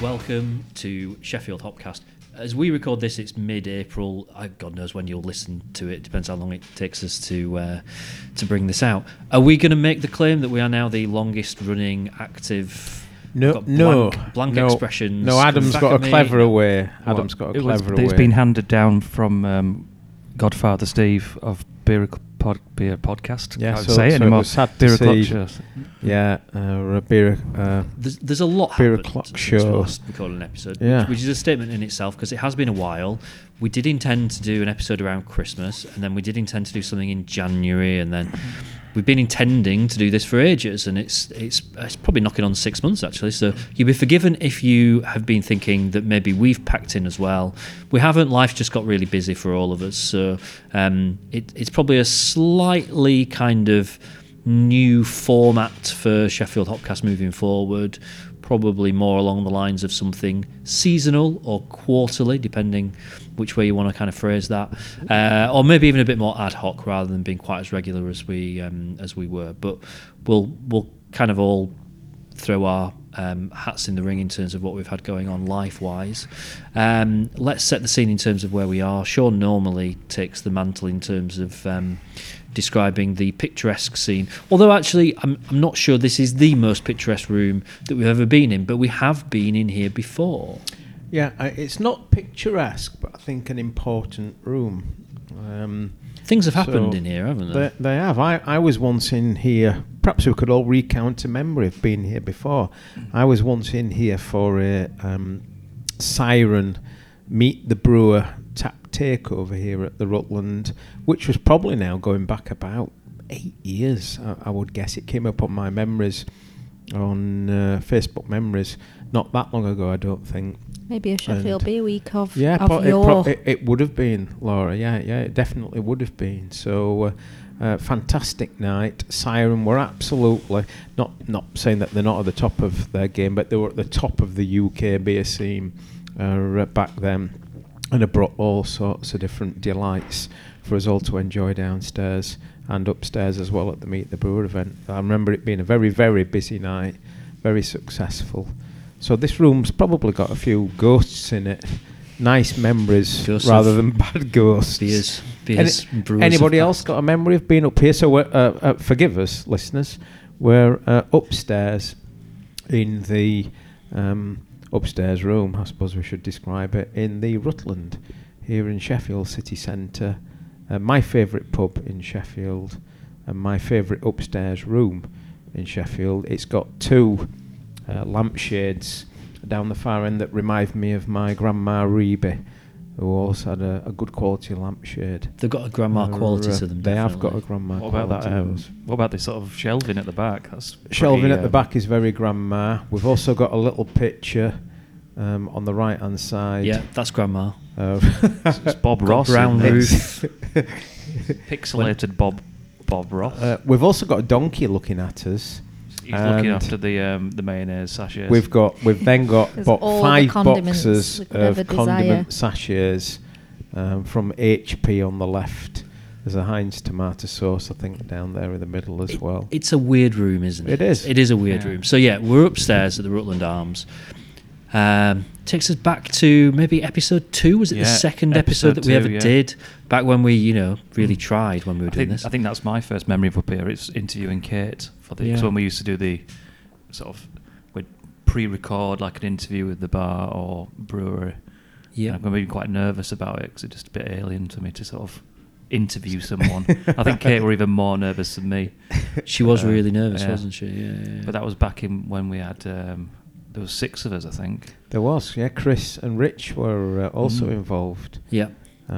welcome to Sheffield Hopcast. As we record this, it's mid-April. God knows when you'll listen to it. Depends how long it takes us to bring this out. Are we going to make the claim that we are now the longest-running active? Blank expressions. No, Adam's got a cleverer way. It's been handed down from Godfather Steve of Beer Podcast. Yeah, I can't say it anymore. Sad Beer to O'Clock see. Show. Yeah, Beer. There's a lot Beer happened O'Clock since Show. we last recorded an episode, Yeah. which is a statement in itself because it has been a while. We did intend to do an episode around Christmas, and then we did intend to do something in January, and then we've been intending to do this for ages, and it's probably knocking on 6 months actually. So you'll be forgiven if you have been thinking that maybe we've packed in as well. We haven't. Life just got really busy for all of us, so it's probably a slightly kind of new format for Sheffield Hopcast moving forward. Probably more along the lines of something seasonal or quarterly, depending which way you want to kind of phrase that, or maybe even a bit more ad hoc rather than being quite as regular as we were. But we'll kind of all throw our hats in the ring in terms of what we've had going on life-wise. Let's set the scene in terms of where we are. Sean normally takes the mantle in terms of describing the picturesque scene, although actually I'm not sure this is the most picturesque room that we've ever been in, but we have been in here before. Yeah, it's not picturesque, but I think an important room. Things have happened in here, haven't they? They have. I was once in here. Perhaps we could all recount a memory of being here before. I was once in here for a Siren Meet the Brewer tap takeover here at the Rutland, which was probably now going back about 8 years, I would guess. It came up on my memories, on Facebook memories, not that long ago, I don't think. Maybe a Sheffield Beer Week of it would have been, Laura. Yeah, it definitely would have been. So, fantastic night. Siren were absolutely not saying that they're not at the top of their game, but they were at the top of the UK beer scene back then, and have brought all sorts of different delights for us all to enjoy downstairs and upstairs as well at the Meet the Brewer event. I remember it being a very, very busy night, very successful. So this room's probably got a few ghosts in it. Nice memories rather than bad ghosts. Beers anybody else got a memory of being up here? So forgive us, listeners. We're upstairs in the upstairs room, I suppose we should describe it, in the Rutland here in Sheffield city centre. My favourite pub in Sheffield and my favourite upstairs room in Sheffield. It's got two lampshades down the far end that remind me of my grandma Rebe, who also had a good quality lampshade. They've got a grandma quality to them. They have got a grandma quality. What about that? What about this sort of shelving at the back? That's shelving at the back is very grandma. We've also got a little picture on the right hand side. Yeah, that's grandma. It's Bob Ross. Brown roof. Pixelated Bob Ross. We've also got a donkey looking at us. He's looking after the mayonnaise sachets. We've then got about 5 boxes of condiment sachets from HP on the left. There's a Heinz tomato sauce, I think, down there in the middle as well. It's a weird room, isn't it? It is. It is a weird room. So yeah, we're upstairs at the Rutland Arms. Takes us back to maybe episode 2. Was it the second episode that we ever did? Back when we, really tried when we were doing this. I think that's my first memory of up here. It's interviewing Kate for the. Cause when we used to do the sort of, we'd pre-record like an interview with the bar or brewery. Yeah, I'm maybe quite nervous about it because it's just a bit alien to me to sort of interview someone. I think Kate were even more nervous than me. She was really nervous, wasn't she? Yeah. But that was back in when we had. There was 6 of us, I think. There was, yeah. Chris and Rich were also involved. Yeah.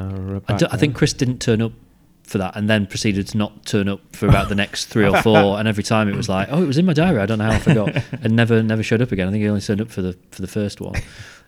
I think Chris didn't turn up for that and then proceeded to not turn up for about the next 3 or 4. And every time it was like, oh, it was in my diary. I don't know how I forgot. And never showed up again. I think he only turned up for the first one.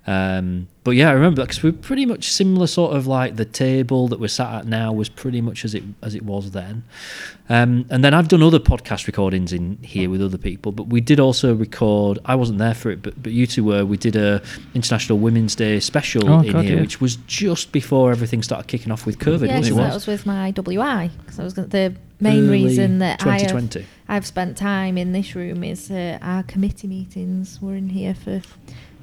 But yeah, I remember that because we're pretty much similar sort of like the table that we're sat at now was pretty much as it was then. And then I've done other podcast recordings in here with other people, but we did also record, I wasn't there for it, but you two were, we did a International Women's Day special here, which was just before everything started kicking off with COVID. Yeah, because that was with my WI. Because I was the main reason that 2020. I've spent time in this room is our committee meetings were in here for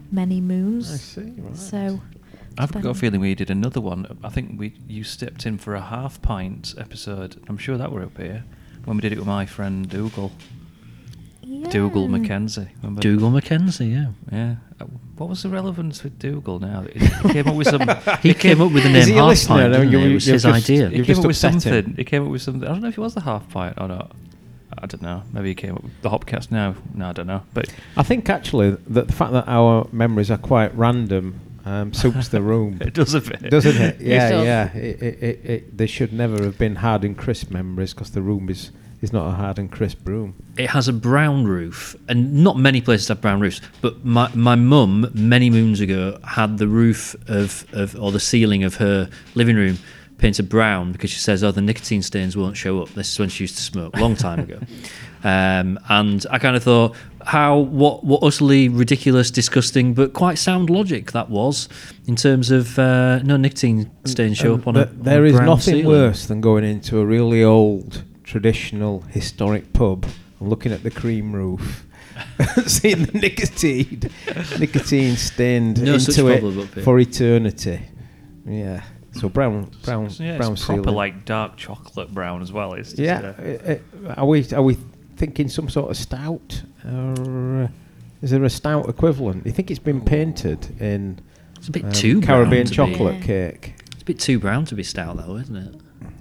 Many Moons. I see. Right. So I've got a feeling we did another one. I think you stepped in for a Half Pint episode. I'm sure that were up here when we did it with my friend Dougal. yeah. Dougal Mackenzie. Remember? Dougal Mackenzie, yeah. Yeah. What was the relevance with Dougal now? He came up with some. He came up with the Is name he a Half listener? Pint, No, didn't he? you- It was you've his just- idea. He You've came just up with upset something. him. He came up with something. I don't know if it was the Half Pint or not. I don't know. Maybe he came up with the Hopcast now. No, I don't know. But I think actually that the fact that our memories are quite random suits the room. it does a bit, Doesn't it? Yeah, does. yeah. They should never have been hard and crisp memories because the room is not a hard and crisp room. It has a brown roof, and not many places have brown roofs. But my mum, many moons ago, had the roof of or the ceiling of her living room painted brown because she says, "Oh, the nicotine stains won't show up." This is when she used to smoke, a long time ago. And I kind of thought, what utterly ridiculous, disgusting, but quite sound logic that was in terms of no nicotine stains show up on a There is brown nothing ceiling. worse than going into a really old, traditional, historic pub and looking at the cream roof, seeing the nicotine stained No such into problem up it here. for eternity. Yeah. So brown yeah, brown it's proper ceiling. like dark chocolate brown as well. It's just, Yeah. Are we thinking some sort of stout, or is there a stout equivalent? You think it's been painted in It's a bit too brown Caribbean to be- chocolate Yeah. cake? It's a bit too brown to be stout, though, isn't it?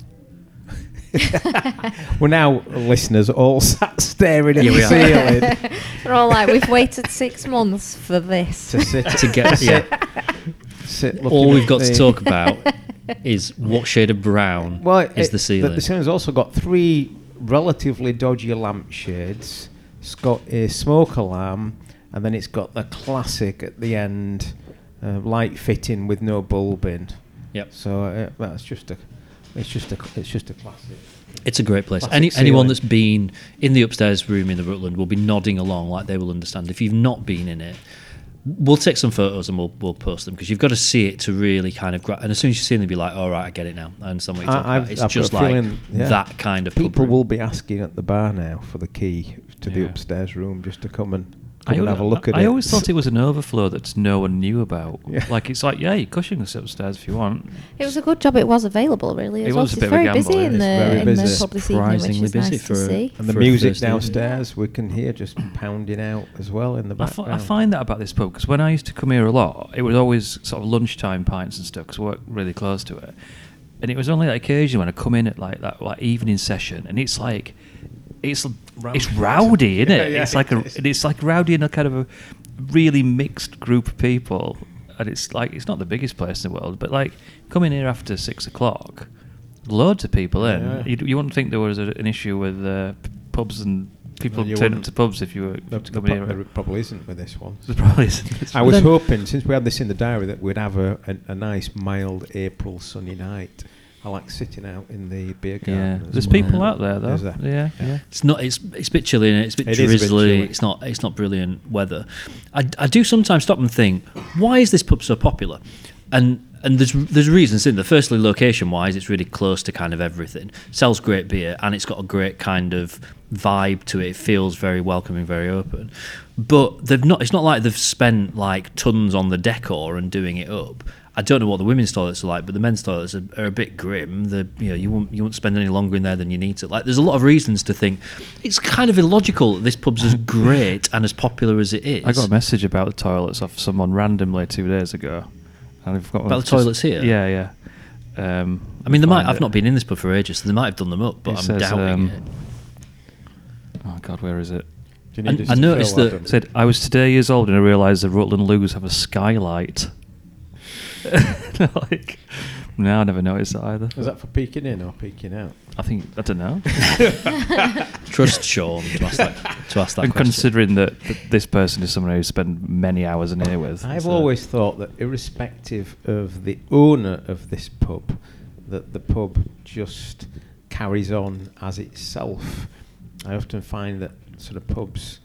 We're now listeners all sat staring at Yeah, the we are. ceiling We're all like, we've waited 6 months for this. to sit. To get yeah. sit All looking we've at got to the- talk about is what shade of brown is the ceiling. The ceiling's also got 3 relatively dodgy lampshades. It's got a smoke alarm, and then it's got the classic at the end, light fitting with no bulb in. Yep. So that's just a classic. It's a great place. Classic Anyone ceiling. that's been in the upstairs room in the Rutland will be nodding along like they will understand. If you've not been in it, we'll take some photos and we'll post them because you've got to see it to really kind of and as soon as you see them, you'll be like, all right, I get it now. I understand what you're talking about. It's I've just got a like feeling, yeah, that kind of pub people room. will be asking at the bar now for the key to the Yeah. upstairs room just to come and I have a look at it. I always thought it was an overflow that no one knew about. Yeah. Like it's like, yeah, you Cushing us upstairs if you want. It was a good job it was available, really. It As well, was a 'cause bit it's of a very gamble, busy yeah. in It's very the busy. pub this evening, which Surprisingly is busy nice for to a- see. And the for music Thursday. downstairs we can hear just pounding out as well in the I background. find that about this pub because when I used to come here a lot, it was always sort of lunchtime pints and stuff because we worked really close to it. And it was only that occasion when I come in at like that like evening session, and it's like it's rowdy, isn't it? Yeah, It's like rowdy in a kind of a really mixed group of people, and it's like it's not the biggest place in the world, but like coming here after 6 o'clock, loads of people in. Yeah. You wouldn't think there was an issue with pubs and people No, you turning up wouldn't. to pubs if you were There coming here. probably isn't with this one. There probably isn't. I was Then- hoping, since we had this in the diary, that we'd have a nice, mild April sunny night. I like sitting out in the beer garden. Yeah, as there's well. people out there though. Is there? Yeah, Yeah. yeah. It's not. It's a bit chilly and it's a bit It is a bit drizzly. chilly. It's not brilliant weather. I do sometimes stop and think, why is this pub so popular? And there's reasons in there. Firstly, location wise, it's really close to kind of everything. Sells great beer and it's got a great kind of vibe to it. It feels very welcoming, very open. But they've not. It's not like they've spent like tons on the decor and doing it up. I don't know what the women's toilets are like, but the men's toilets are a bit grim. You won't spend any longer in there than you need to. Like, there's a lot of reasons to think it's kind of illogical that this pub's as great and as popular as it is. I got a message about the toilets off someone randomly 2 days ago. And I've got one About the toilets here? Yeah, yeah. I mean, they might. I've not been in this pub for ages, so they might have done them up, but It I'm says, doubting it. Oh God, where is it? Do you need And us I to noticed fill that- Adam? It said I was today years old and I realised the Rutland Loos have a skylight. Like, no, I never noticed that either. Is that for peeking in or peeking out? I don't know. Trust Sean to ask that And question. considering that this person is someone who spent many hours in here with. I've so- always thought that irrespective of the owner of this pub, that the pub just carries on as itself. I often find that sort of pubs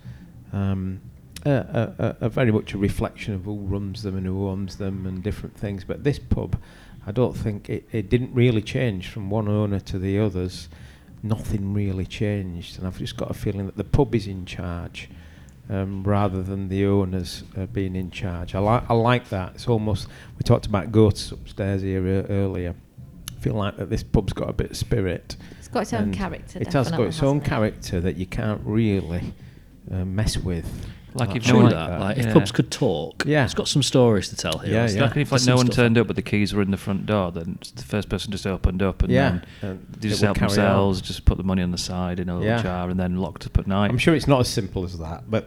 are very much a reflection of who runs them and who owns them and different things. But this pub, I don't think it didn't really change from one owner to the others. Nothing really changed, and I've just got a feeling that the pub is in charge. rather than the owners being in charge. I like that. It's almost, we talked about goats upstairs here earlier. I feel like that this pub's got a bit of spirit. It's got its own and character. It has got its own hasn't it? character that you can't really mess with. Like if True no one, that. Like if yeah. pubs could talk, Yeah. it's got some stories to tell here. Yeah, It's yeah. Like if There's no some one stuff. turned up but the keys were in the front door, then the first person just opened up and Yeah, then it they just would helped carry on. themselves, just put the money on the side in a little Yeah. jar and then locked up at night. I'm sure it's not as simple as that, but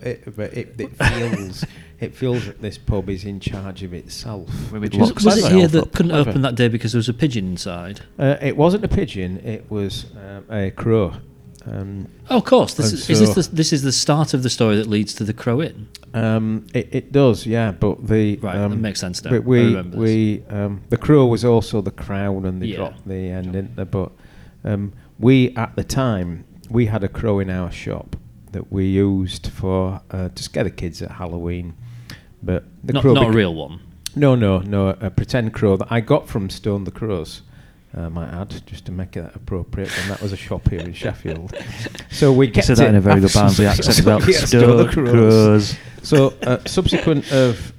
it feels that this pub is in charge of itself. With which locks is Was it clever. here that couldn't Clever. open that day because there was a pigeon inside? It wasn't a pigeon. It was a crow. Oh, of course. This And is so- this is the start of the story that leads to the Crow Inn. It does, yeah. But the Right, that makes sense now. But I remember the crow was also the crown, and they Yeah. dropped the end, didn't they? But we at the time we had a crow in our shop that we used for to scare the kids at Halloween. But the Not crow a real one. No, a pretend crow that I got from Stone the Crows. I might add, just to make it appropriate, and that was a shop here in Sheffield. So we You kept said that it in a very good after Barnsley accent so about we had Stone the Stoke Crows. Crows. So subsequent of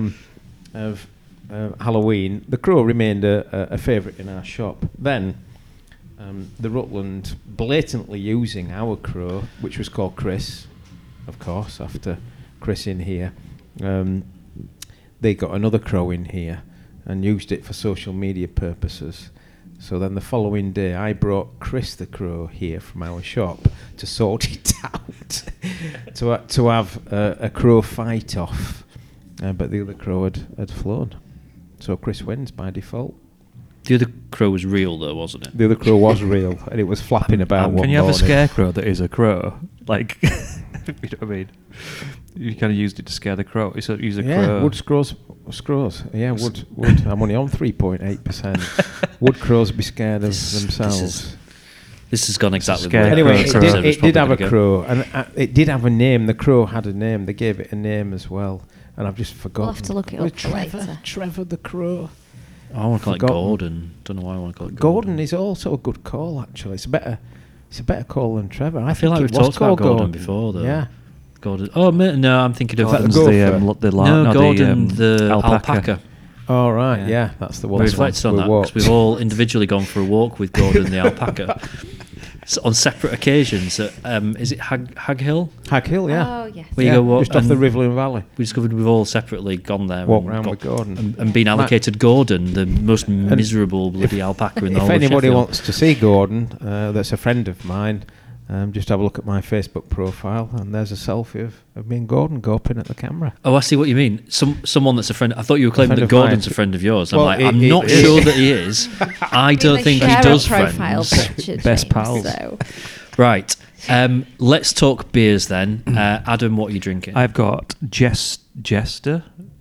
Halloween, the crow remained a favourite in our shop. Then the Rutland blatantly using our crow, which was called Chris, of course, after Chris in here. They got another crow in here and used it for social media purposes. So then the following day, I brought Chris the crow here from our shop to sort it out, to have a crow fight off, but the other crow had flown. So Chris wins by default. The other crow was real, though, wasn't it? The other crow was real, and it was flapping about one Can you have a morning. scarecrow that is a crow? Like, you know what I mean? You kind of used it to scare the crow. You sort of use a Yeah, crow. wood scrows. Yeah, wood. I'm only on 3.8%. Would crows be scared of themselves? This has gone exactly Scare where Anyway, crow. it did have a crow. crow, and it did have a name. The crow had a name. They gave it a name as well, and I've just forgotten. We'll have to look it Was up Trevor, later. Trevor the crow. I want to call it Forgotten. Gordon. Don't know why I want to call it Gordon is also a good call. Actually, it's a better call than Trevor. I feel think like it we've was talked about called Gordon before, though. Yeah. Gordon. Oh, no, I'm thinking of Gordon's Gopher. Gordon, the alpaca. alpaca. All right. Yeah. Yeah, that's the one. We reflected on that walked. because we've all individually gone for a walk with Gordon the alpaca on separate occasions. At, is it Hag Hill? Hag Hill, yeah. Oh, yes. Where you Yeah, go walk just off the and Riverland Valley. We discovered we've all separately gone there. Walk and round got- with Gordon. and been allocated Gordon, the most miserable bloody alpaca in the If whole of anybody Sheffield. wants to see Gordon, that's a friend of mine, just have a look at my Facebook profile, and there's a selfie of me and Gordon gawping at the camera. Oh, I see what you mean. Someone that's a friend. I thought you were claiming friend that of Gordon's mine. a friend of yours. Well, I'm like, I'm not it sure is. that he is. I don't They think he share a does profile friends. picture, Best James, pals. So. Right. Let's talk beers then. Adam, what are you drinking? I've got Jasper,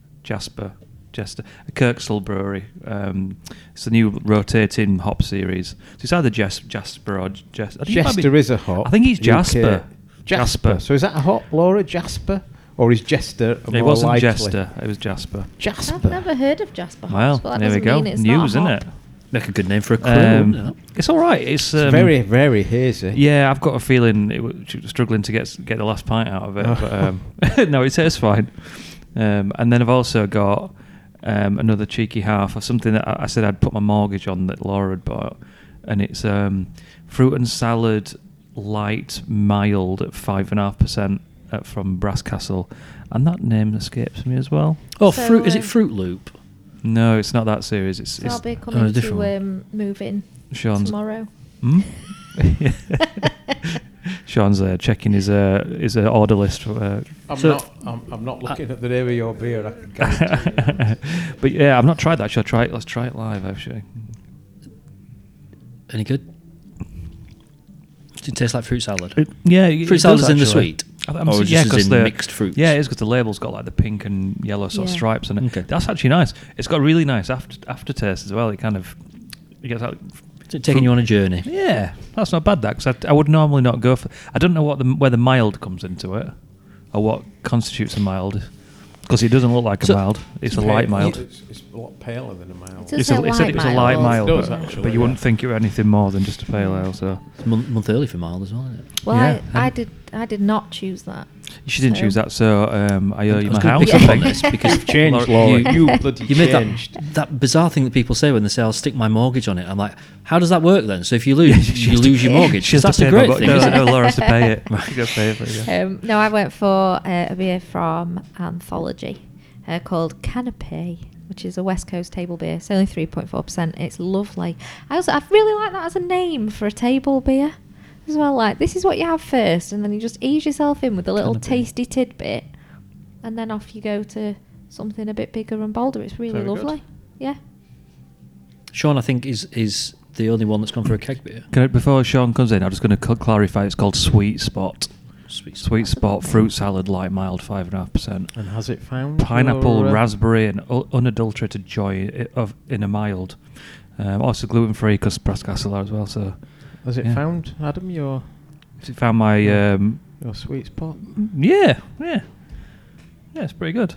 a Kirkstall brewery. It's a new rotating hop series. So it's either Jasper or Jester. I think it might be- Jester is a hop. I think he's UK. Jasper. Jasper. So is that a hop, Laura? Jasper? Or is Jester a It more wasn't likely? Jester. It was Jasper. Jasper. I've never heard of Jasper Well, Hops, but that there we doesn't go. mean it's News, not a isn't hop. it? Make a good name for a crew. wouldn't it? It's all right. It's It's very, very hazy. Yeah, I've got a feeling it was struggling to get the last pint out of it. But no, it tastes fine. And then I've also got another cheeky half of something that I said I'd put my mortgage on that Laura had bought, and it's fruit and salad light mild at 5.5% from Brasscastle, and that name escapes me as well. Oh, So, fruit. Is it Fruit Loop? No, it's not that serious. So I'll It's be coming different to move in Sean's. tomorrow. Hmm? Sean's checking his order list. I'm not looking at the name of your beer. I can guarantee you. But yeah, I've not tried that. Should I try it? Let's try it live, actually. Any good? Does it taste like fruit salad? Fruit Fruit salad is in the sweet. Or Or just as in mixed fruits? Yeah, it is because the label's got like the pink and yellow sort of Yeah. stripes on it. Okay. That's actually nice. It's got a really nice aftertaste as well. It gets like, Is it taking you on a journey? yeah, that's not bad. That because I would normally not go for. I don't know where the mild comes into it, or what constitutes a mild, because it doesn't look like a So- mild. It's a light mild. It's a lot paler than a mild. It does It's say a, it said it was a light mild, It does, but, actually, but you yeah. wouldn't think it were anything more than just a pale ale. So It's a month early for mild as well, isn't it? Well, Yeah, I did not choose that. She didn't So- choose that, so I owe you my I house. was I going to pick up on think. this because You've changed, Laura. You bloody you made changed. that bizarre thing that people say when they say, "I'll stick my mortgage on it." I'm like, how does that work then? So if you lose, you lose your mortgage. She has to That's a pay great my- thing, No, isn't no, it? Laura has to pay it. You got to pay it, but yeah. No, I went for a beer from Anthology called Canopy, which is a West Coast table beer. It's only 3.4%. It's lovely. I really like that as a name for a table beer as well. Like, this is what you have first, and then you just ease yourself in with a little Canopy. tasty tidbit, and then off you go to something a bit bigger and bolder. It's really Very good. lovely. Yeah. Sean, I think, is the only one that's gone for a keg beer. Before Sean comes in, I'm just going to clarify. It's called Sweet Spot. Sweet Spot fruit salad, light mild, 5.5%. And has it found Pineapple, your, raspberry, and unadulterated joy in a mild. Also gluten free because Brascasselar as well. So Has it yeah. found, Adam, your Has it found my sweet spot? yeah, it's pretty good.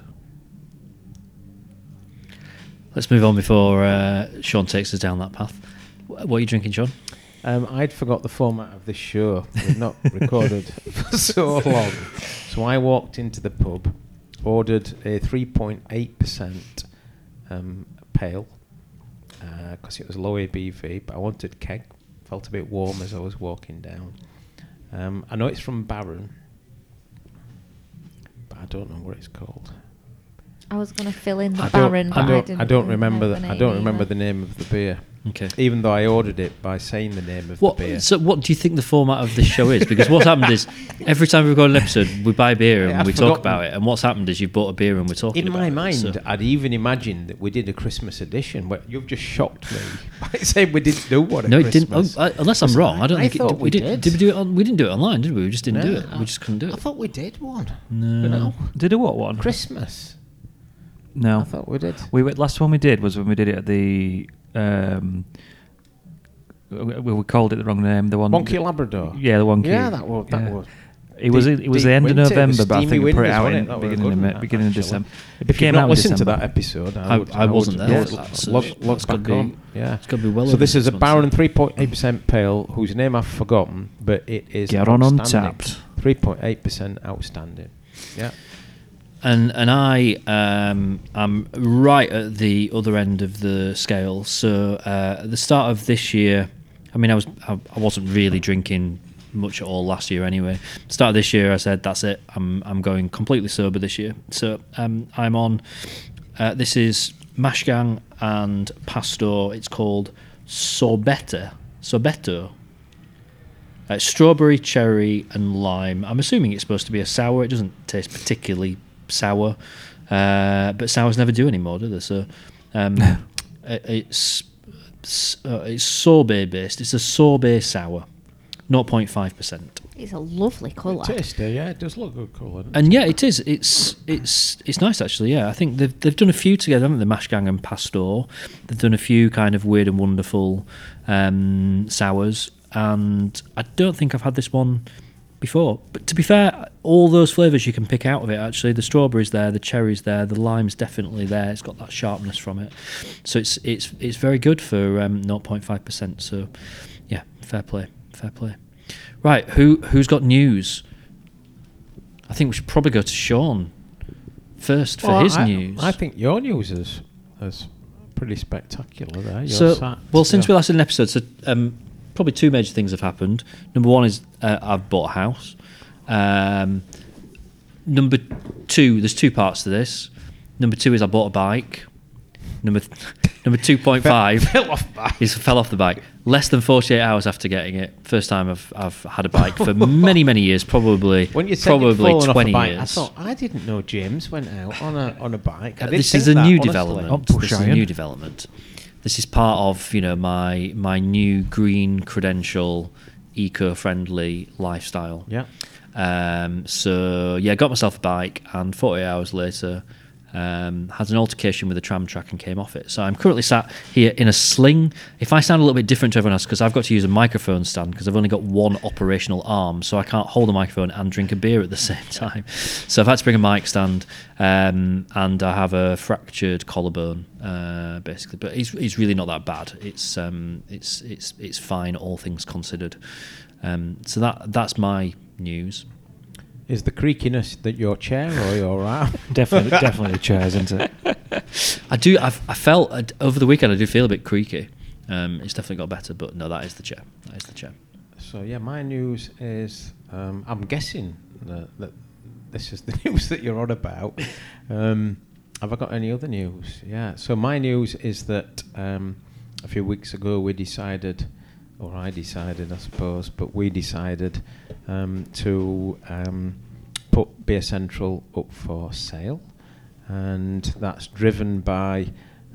Let's move on before Sean takes us down that path. What are you drinking, Sean? I'd forgot the format of this show. We've not recorded for so long. So I walked into the pub, ordered a 3.8% pale, because it was low ABV, but I wanted keg. Felt a bit warm as I was walking down. I know it's from Baron, but I don't know what it's called. I was going to fill in the I Baron, but don't didn't remember know the, the I name don't remember either. the name of the beer. Okay. Even though I ordered it by saying the name of What? the beer. So, what do you think the format of this show is? Because what's happened is every time we record an episode, we buy beer and I'd we talk forgotten. about it. And what's happened is you've bought a beer and we're talking In about my it. mind, So- I'd even imagined that we did a Christmas edition. But you've just shocked me by saying we didn't do one at no, it didn't. Christmas. Unless I'm wrong, I don't think thought we did. Did we do it? We didn't do it online, did we? We just didn't do No, it. We just couldn't do I it. thought we did one. No. Did a what one? Christmas. No. I thought we did. Last one we did was when we did it at the. We called it the wrong name. The one. Wonky Labrador. Yeah, the Wonky. Yeah, that was. That yeah. was. It was Deep- the end deep of winter, it was November, but I steamy think we put it winters, out wasn't in it? That was beginning good, of wasn't it, beginning of actually? December. It If you've came not out in listened to December. that episode, I wasn't there. Yeah, So that's- log that's back gotta be- on. Yeah, it's gotta be well So over this is a 6 months Baron then. 3.8% pale, whose name I've forgotten, but it is Get on outstanding. Untapped. 3.8% outstanding. Yeah. And I am right at the other end of the scale. So at the start of this year, I mean, I wasn't really drinking much at all last year anyway. Start of this year, I said that's it. I'm going completely sober this year. So I'm on. This is Mashgang and Pastor. It's called Sorbetto. Strawberry, cherry, and lime. I'm assuming it's supposed to be a sour. It doesn't taste particularly sour, but sours never do anymore, do they? So it's sorbet based. It's a sorbet sour, 0.5%. It's a lovely colour. Tasty, yeah, it does look good colour. And yeah, it is. It's nice actually. Yeah, I think they've done a few together, haven't they? Mashgang and Pastor. They've done a few kind of weird and wonderful sours, and I don't think I've had this one before. But to be fair, all those flavours you can pick out of it. Actually, the strawberry's there, the cherry's there, the lime's definitely there. It's got that sharpness from it, so it's very good for 0.5%. So yeah, fair play. Right, who's got news? I think we should probably go to Sean first for his news. I think your news is pretty spectacular there. Since we last did an episode, so probably two major things have happened. Number one is I've bought a house. Number two, there's two parts to this. Number two is I bought a bike. Number 2.5 fell off the bike less than 48 hours after getting it. First time I've had a bike for many years, probably when you said you'd probably fallen 20 off a bike, years. I thought I didn't know James went out on a bike. I didn't This think is a that, new honestly. development. Oh, This is a Iron. new development. This is part of my new green credential, eco-friendly lifestyle. Yeah. So yeah, got myself a bike, and 48 hours later, had an altercation with a tram track and came off it. So I'm currently sat here in a sling. If I sound a little bit different to everyone else, because I've got to use a microphone stand because I've only got one operational arm, so I can't hold a microphone and drink a beer at the same time. So I've had to bring a mic stand, and I have a fractured collarbone, basically. But it's really not that bad. It's fine, all things considered. So that's my news. Is the creakiness that your chair or your arm? Definitely the chairs, isn't it? I felt over the weekend I do feel a bit creaky. It's definitely got better, but no, that is the chair. So yeah, my news is I'm guessing that this is the news that you're on about. Have I got any other news? Yeah. So my news is that a few weeks ago we decided, or I decided, I suppose, but we decided to put Beer Central up for sale, and that's driven by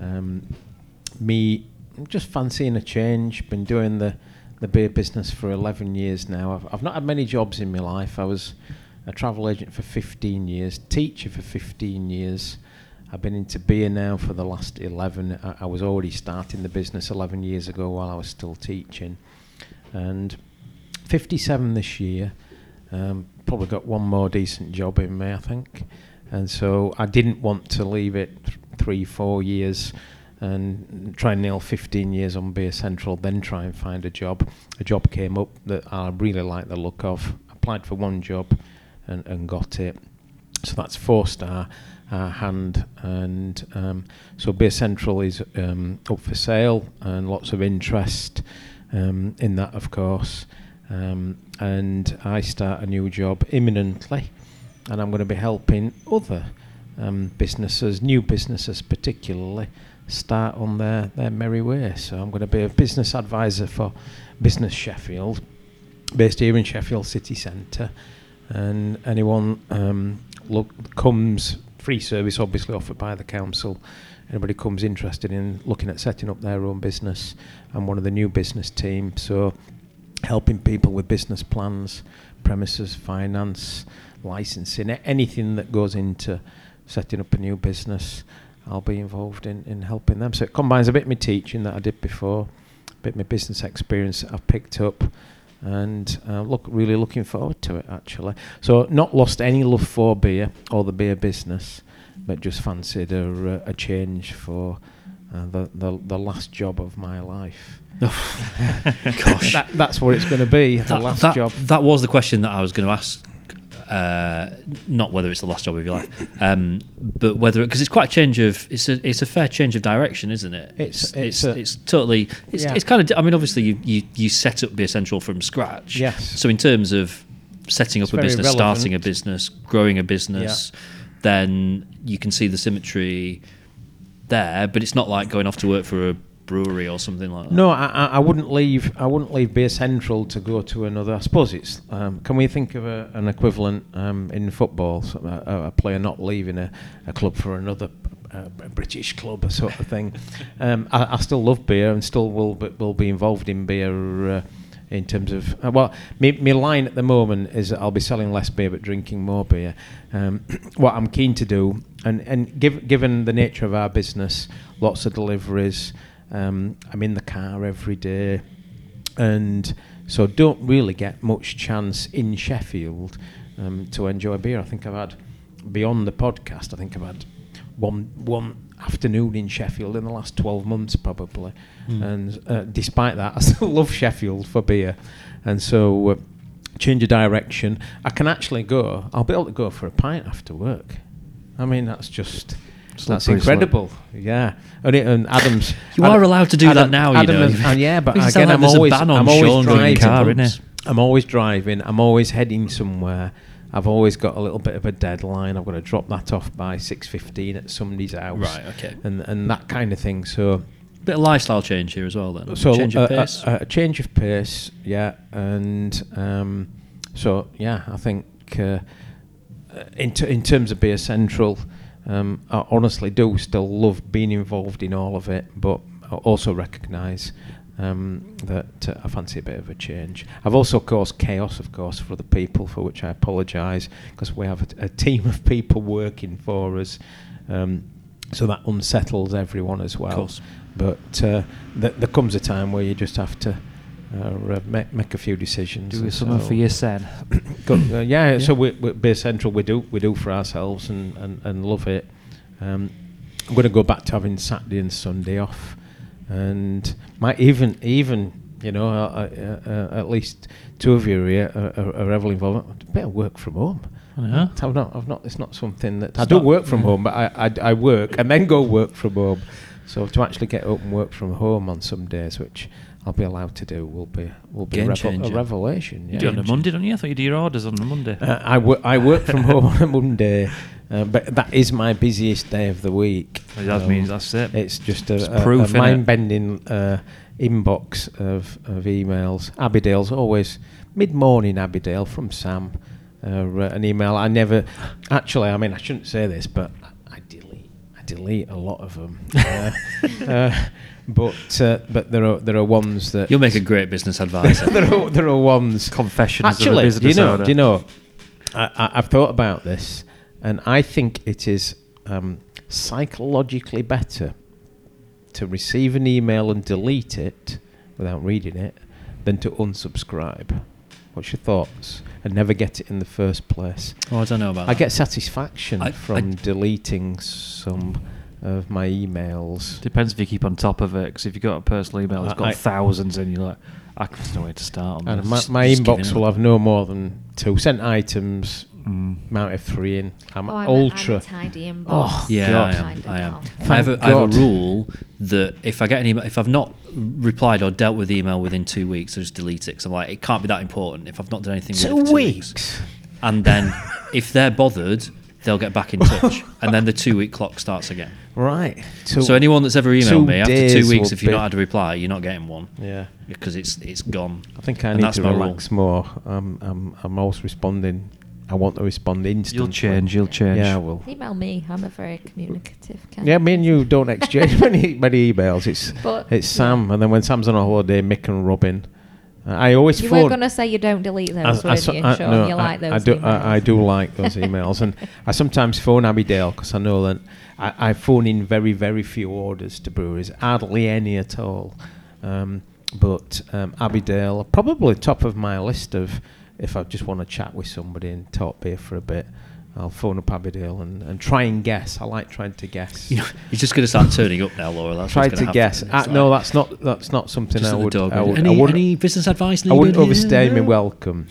me just fancying a change. Been doing the beer business for 11 years now. I've not had many jobs in my life. I was a travel agent for 15 years, teacher for 15 years. I've been into beer now for the last 11. I was already starting the business 11 years ago while I was still teaching. And 57 this year. Probably got one more decent job in me, I think. And so I didn't want to leave it 3-4 years and try and nail 15 years on Beer Central, then try and find a job. A job came up that I really liked the look of. Applied for one job and got it. So that's 4-star hand, and so Beer Central is up for sale, and lots of interest in that, of course. And I start a new job imminently, and I'm going to be helping other businesses, new businesses particularly, start on their merry way. So I'm going to be a business advisor for Business Sheffield, based here in Sheffield city centre, and anyone comes, free service obviously offered by the council. Anybody comes interested in looking at setting up their own business, I'm one of the new business team, so helping people with business plans, premises, finance, licensing, anything that goes into setting up a new business, I'll be involved in helping them. So it combines a bit of my teaching that I did before, a bit of my business experience that I've picked up, and really looking forward to it, actually. So not lost any love for beer or the beer business, but just fancied a change for the last job of my life. Gosh, that's what it's going to be. The last job. That was the question that I was going to ask. Not whether it's the last job of your life, but whether, because it's quite a change of, it's a fair change of direction, isn't it? It's totally, it's kind of, I mean, obviously you set up Beer Central from scratch. Yes. So in terms of setting up a business, relevant. starting a business, growing a business, then you can see the symmetry there. But it's not like going off to work for a brewery or something like that. No, I wouldn't leave Beer Central to go to another. I suppose it's can we think of an equivalent in football, a player not leaving a club for another British club, sort of thing. I still love beer and still will be involved in beer in terms of my line at the moment is that I'll be selling less beer but drinking more beer. What I'm keen to do, and given the nature of our business, lots of deliveries. I'm in the car every day, and so don't really get much chance in Sheffield to enjoy beer. I think I've had, beyond the podcast, I think I've had one afternoon in Sheffield in the last 12 months probably. And despite that, I still love Sheffield for beer. And so change of direction. I'll be able to go for a pint after work. I mean, that's incredible. Yeah. And Adam's... You are allowed to do that now, you know. But It's again, like I'm there's a always ban on driving. driving car, isn't it? I'm always driving. I'm always heading somewhere. I've always got a little bit of a deadline. I've got to drop that off by 6:15 at somebody's house. Right, okay. And that kind of thing. So... Bit of lifestyle change here as well, then. So change of pace. A change of pace, yeah. And so, yeah, I think in terms of Beer Central... I honestly do still love being involved in all of it, but I also recognise that I fancy a bit of a change. I've also caused chaos, of course, for other people, for which I apologise, because we have a team of people working for us, so that unsettles everyone as well. Of course. But there comes a time where you just have to make a few decisions. Do something for your son. So we Beer Central we do for ourselves and love it. I'm going to go back to having Saturday and Sunday off, and might even At least two of you here are heavily involved. Better work from home. Yeah. I've not. It's not something that I do work from home, but I work and then go work from home. So to actually get up and work from home on some days, which I'll be allowed to do, will be a revelation. You do it on a Monday, don't you? I thought you do your orders on a Monday. I work from home on a Monday, but that is my busiest day of the week. That means that's it. It's just It's a proof, innit? mind-bending inbox of emails. Abbeydale's always mid-morning. Abbeydale from Sam, an email. I never actually. I mean, I shouldn't say this, but I delete a lot of them. But there are ones that You'll make a great business advisor. there are ones. Confessions of a Actually, business owner. do you know? I've thought about this, and I think it is psychologically better to receive an email and delete it without reading it than to unsubscribe. What's your thoughts? And never get it in the first place. Oh, I don't know about I that. get satisfaction I- from deleting some of my emails. Depends if you keep on top of it, because if you've got a personal email that's got I- thousands in, you're like, there's no way to start on And this. my just giving inbox up. will have no more than 2 sent items. Mm. Amount of 3 in. I'm I'm ultra. a tidy inbox. Oh, Yeah, God. I am. Thank I have a God. rule that if I get an email, if I've not replied or dealt with the email within 2 weeks, I just delete it. Because I'm like, it can't be that important if I've not done anything with it 2 for 2 weeks. And then if they're bothered, they'll get back in touch. And then the 2-week clock starts again. Right. So anyone that's ever 2 emailed me after 2 days weeks, will if you've be- not had a reply, you're not getting one Yeah. because it's gone. I think I And need that's to my rule. relax more. I'm always responding. I want to respond instantly. You'll change. Yeah, I will. Email me. I'm a very communicative kind Yeah, of me and you don't exchange many emails. But- It's Sam, and then when Sam's on a holiday, Mick and Robin. I always You phone. were going to say you don't delete those, weren't you? Sure, no, you like those I do. emails. I do like those emails, and I sometimes phone Abbeydale because I know that I phone in very, very few orders to breweries, hardly any at all. But Abbeydale, probably top of my list of if I just want to chat with somebody and talk beer for a bit. I'll phone up Abbeydale and try and guess. I like trying to guess. You know, he's just going to start turning up now, Laura. That's Try what's to gonna guess. happen. It's No, like, that's not something just I at the would. door I going, would. any business advice I needed? wouldn't overstay here? my welcome.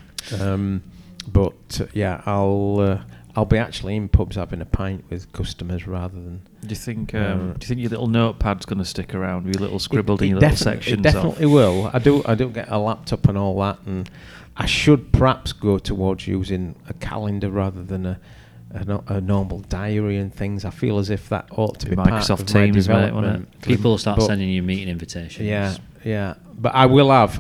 But yeah, I'll be actually in pubs having a pint with customers rather than. Do you think your little notepad's going to stick around? Your little scribbled in your It little sections. It definitely will. I do get a laptop and all that, and I should perhaps go towards using a calendar rather than a normal diary and things. I feel as if that ought to be Microsoft part of my Teams, mate, development. wouldn't it? People will start But- sending you meeting invitations. Yeah. But I will have.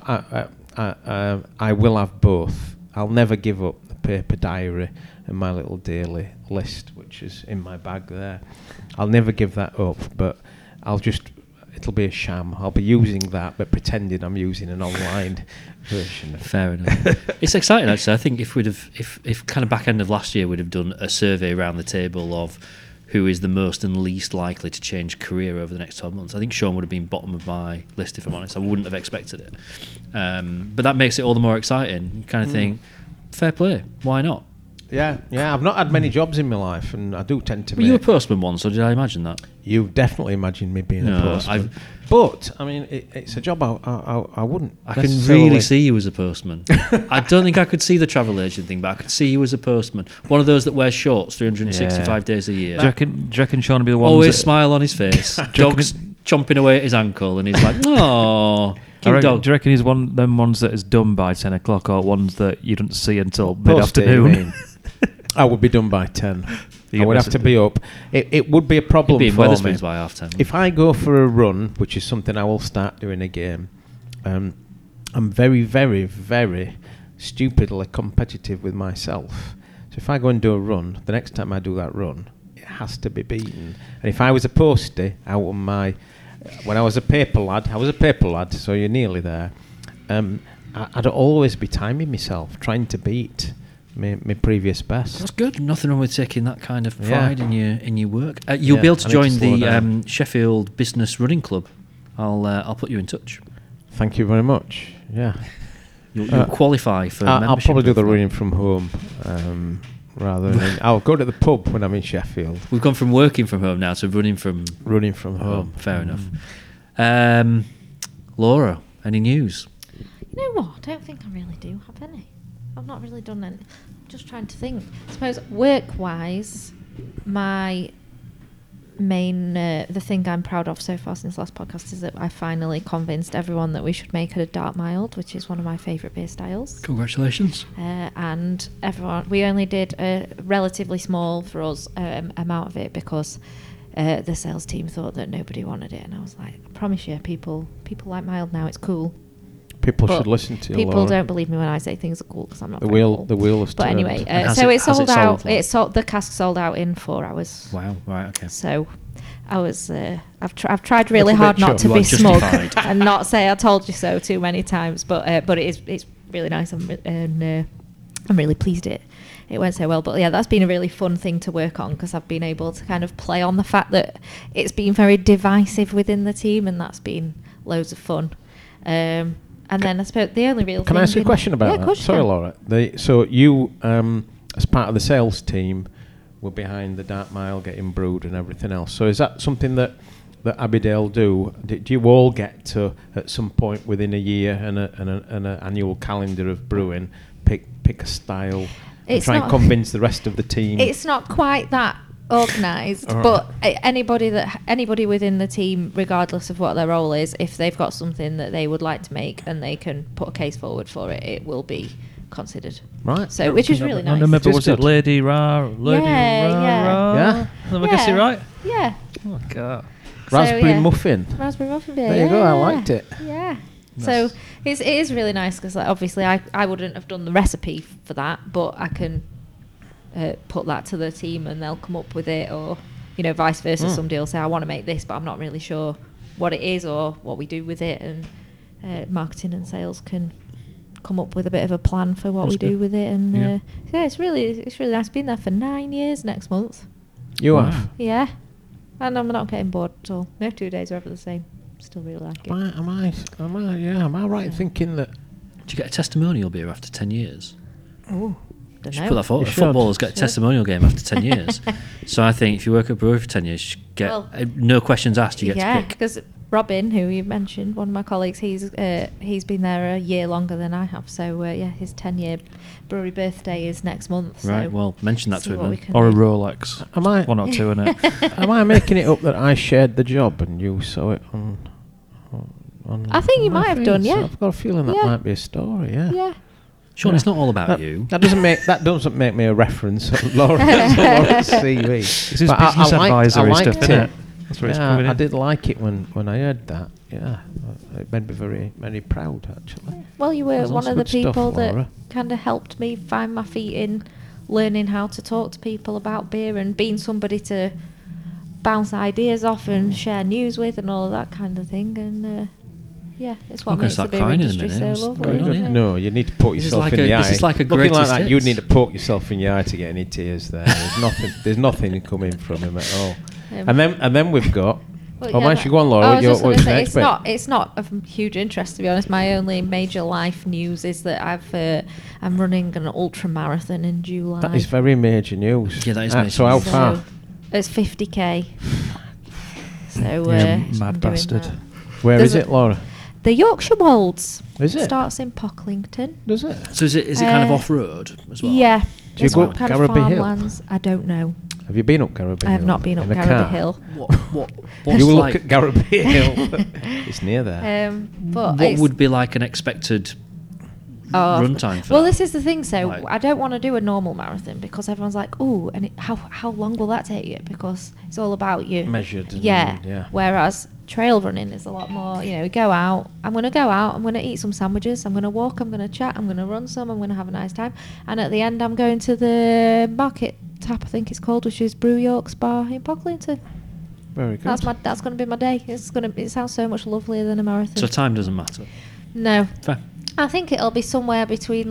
I will have both. I'll never give up the paper diary and my little daily list, which is in my bag there. I'll never give that up. But it'll be a sham. I'll be using that, but pretending I'm using an online version. Fair enough. It's exciting actually. I think if kind of back end of last year we'd have done a survey around the table of who is the most and least likely to change career over the next 12 months. I think Sean would have been bottom of my list, if I'm honest. I wouldn't have expected it. But that makes it all the more exciting. You kind of think, fair play, why not? Yeah. I've not had many jobs in my life, and I do tend to. Were you a postman once, or did I imagine that? You definitely imagined me being a No, postman. But I mean, it's a job I wouldn't. I can necessarily- really see you as a postman. I don't think I could see the travel agent thing, but I could see you as a postman. One of those that wears shorts 365 days a year. Do you reckon Sean will be the one? Always smile on his face. Dog's chomping away at his ankle, and he's like, "Oh, Do you dog." reckon he's one of them ones that is done by 10 o'clock, or ones that you don't see until Post it, you mid-afternoon? mean? I would be done by 10. You I would have to be up. It would be a problem He'd be in for me. Wetherspoons by 10:30. If I go for a run, which is something I will start doing again, I'm very, very, very stupidly competitive with myself. So if I go and do a run, the next time I do that run, it has to be beaten. And if I was a postie out on when I was a paper lad, so you're nearly there, I'd always be timing myself, trying to beat my previous best. That's good. Nothing wrong with taking that kind of Yeah. pride in your work. You'll be able to I need to join slow the down. Sheffield Business Running Club. I'll put you in touch. Thank you very much. Yeah. You'll qualify for I'll membership. probably do the hopefully. running from home rather than. I'll go to the pub when I'm in Sheffield. We've gone from working from home now to running from Running from home. Fair enough. Laura, Any news? You know what? I don't think I really do have any. I've not really done any. Just trying to think. I suppose work-wise, my main the thing I'm proud of so far since last podcast is that I finally convinced everyone that we should make it a dark mild, which is one of my favourite beer styles. Congratulations. And everyone, we only did a relatively small for us amount of it because the sales team thought that nobody wanted it, and I was like, I promise you, people like mild now. It's cool. People But should listen to you, People Laura. don't believe me when I say things are cool because I'm not. The very wheel, cool. the wheel has But turned. anyway, And so it has it sold out. sold, like? It sold. The cask sold out in 4 hours. Wow. Right. Okay. So I was. I've tried really Little hard bit not to chuffed. be You smug are justified. and not say I told you so too many times. But it's really nice and I'm really pleased it went so well. But yeah, that's been a really fun thing to work on because I've been able to kind of play on the fact that it's been very divisive within the team, and that's been loads of fun. And then I suppose the only real Can thing I ask you a question about yeah, of that? course you Sorry, can. Laura. So you, as part of the sales team, were behind the Dark Mile getting brewed and everything else. So is that something that Abbeydale do? Do you all get to, at some point within a year and an annual calendar of brewing, pick a style and It's try and not- convince the rest of the team? It's not quite that organised, All right. but anybody within the team, regardless of what their role is, if they've got something that they would like to make and they can put a case forward for it, it will be considered. Right. So, which is really I nice. remember, It is was it good. Lady Ra? Lady Yeah, Ra? yeah. Ra? Yeah. Have I guessed it Yeah. right? Yeah, Oh, God. Raspberry So, yeah. muffin. raspberry muffin beer. There you go, I yeah. liked it. Yeah. Nice. So it is really nice because obviously I wouldn't have done the recipe for that, but I can put that to the team and they'll come up with it, or vice versa. Somebody will say I want to make this, but I'm not really sure what it is or what we do with it, and marketing and sales can come up with a bit of a plan for what That's we do good. with it. And Yeah. yeah, it's really nice. Been there for 9 years next month. You Wow. have. Yeah, and I'm not getting bored at all. No 2 days are ever the same. Still really like it. Am I right in thinking that? Do you get a testimonial beer after 10 years? Oh, You don't should know. put that forward. You should. Footballers get a Should. testimonial game after 10 years. So I think if you work at a brewery for 10 years, you should get no questions asked. You get yeah, to pick. because Robin, who you mentioned, one of my colleagues, he's been there a year longer than I have. So yeah, his 10-year brewery birthday is next month. Right. So Well, mention that see to what him. we then. can Or a do. Rolex. Am I? One or two in it. Am I making it up that I shared the job and you saw it on I think you my might have feed? done, So yeah. I've got a feeling that Yeah. might be a story. Yeah. Yeah. Sean, it's not all about That, you. that doesn't make me a reference on Laura's CV. This is But I business liked advisory stuff, it. isn't it? That's where it's Yeah, coming in. I did like it when I heard that. Yeah, it made me very, very proud actually. Well, you were That's one of the good stuff, people that Laura. kind of helped me find my feet in learning how to talk to people about beer and being somebody to bounce ideas off and share news with and all of that kind of thing. And yeah, it's what I'm gonna makes the start beer crying in a industry minute. so What's lovely. going on isn't here? it? No, you need to poke This is yourself like in a- the eye. this is like a Looking like greatest that, you hits. need to poke yourself in the eye to get any tears there. There's nothing coming from him at all. And then we've got. Well, Oh, yeah, mind you, go on, Laura. I was just what's gonna say, next bit? it's not of huge interest, to be honest. My only major life news is that I'm running an ultra marathon in July. That is very major news. Yeah, that is major So how news. far? It's 50k. So Yeah, I'm mad doing bastard. that. Where There's is it, Laura? The Yorkshire Wolds. Is it? Starts in Pocklington. Does it? So is it kind of Uh, off road as well? Yeah. Do you There's go what up kind of Garraby Hill? farmlands? I don't know. Have you been up Garraby Hill? I have not been up in a Garraby car? Hill. What's You look like, at Garraby Hill. It's near there. But what it's- would be like an expected Oh, runtime for well, that? this is the thing. So Like- I don't want to do a normal marathon because everyone's like, "Oh, and how long will that take you?" Because it's all about you. Measured and- Yeah. yeah. Whereas trail running is a lot more. You go out. I'm going to go out. I'm going to eat some sandwiches. I'm going to walk. I'm going to chat. I'm going to run some. I'm going to have a nice time. And at the end, I'm going to the Market Tap, I think it's called, which is Brew York's bar in Pocklington. Very good. That's going to be my day. It sounds so much lovelier than a marathon. So time doesn't matter. No. Fair. I think it'll be somewhere between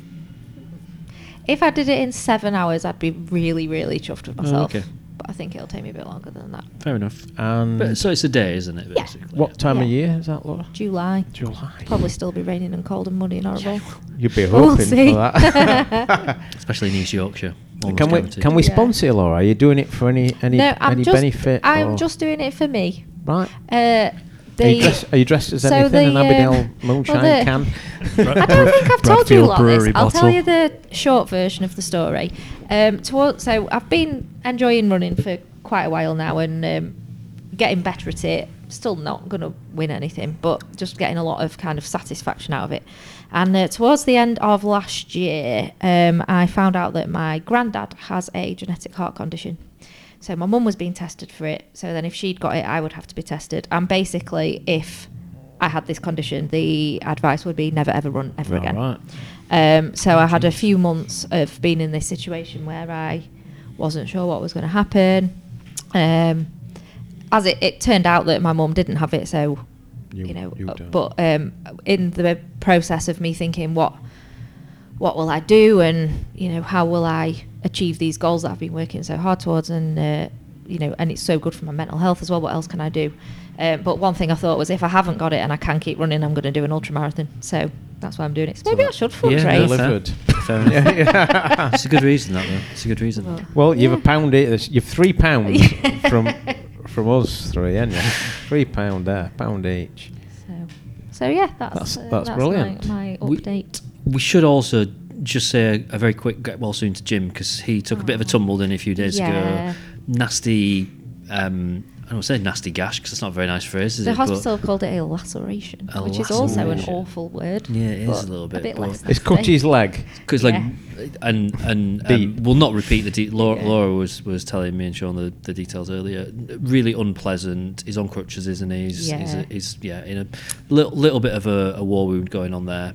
if I did it in 7 hours, I'd be really, really chuffed with myself. okay. But I think it'll take me a bit longer than that. Fair enough. And But, so it's a day, isn't it? Yeah. Basically. what time of Yeah. year is that, Laura? July. July. Probably still be raining and cold and muddy and horrible. You'd be We'll hoping see. for that. Especially in East Yorkshire. Almost Can we guaranteed. can we Yeah. sponsor you, Laura? Are you doing it for any No, I'm any just, benefit? I'm or- just doing it for me. right. Are you dressed as so anything? the, An Aberdale moonshine well, the- can? I don't think I've told you a Bradfield lot of Brewery this. I'll tell bottle. you the short version of the story. So I've been enjoying running for quite a while now and getting better at it. Still not going to win anything, but just getting a lot of kind of satisfaction out of it. And towards the end of last year, I found out that my granddad has a genetic heart condition. So my mum was being tested for it. So then if she'd got it, I would have to be tested. And basically, if I had this condition, the advice would be never ever run ever again. Right. So I had a few months of being in this situation where I wasn't sure what was going to happen. As it turned out that my mum didn't have it, so You don't. but in the process of me thinking, what will I do, and how will I achieve these goals that I've been working so hard towards, and and it's so good for my mental health as well. What else can I do? But one thing I thought was, if I haven't got it and I can keep running, I'm going to do an ultramarathon. So that's why I'm doing it. So maybe I should fundraise. Yeah, no, Delivered. Fair enough. Yeah. It's a good reason, that though. It's a good reason. Well, you've Yeah. a pound. You've £3 from us three, ain't you? £3 there, £1 each. So yeah, that's brilliant. My We- update. We should also just say a very quick get well soon to Jim, because he took a bit of a tumble then a few days Yeah. ago. Nasty, I don't say nasty gash because it's not a very nice phrase, is The it? But- hospital called it a laceration, A which is also an laceration. awful word. Yeah, it is but a little bit, A bit but- less. It's Cutty's leg. Because and Deep. we'll not repeat the Laura, Yeah. Laura was telling me and Sean the details earlier. Really unpleasant. He's on crutches, isn't he? He's in a little bit of a war wound going on there.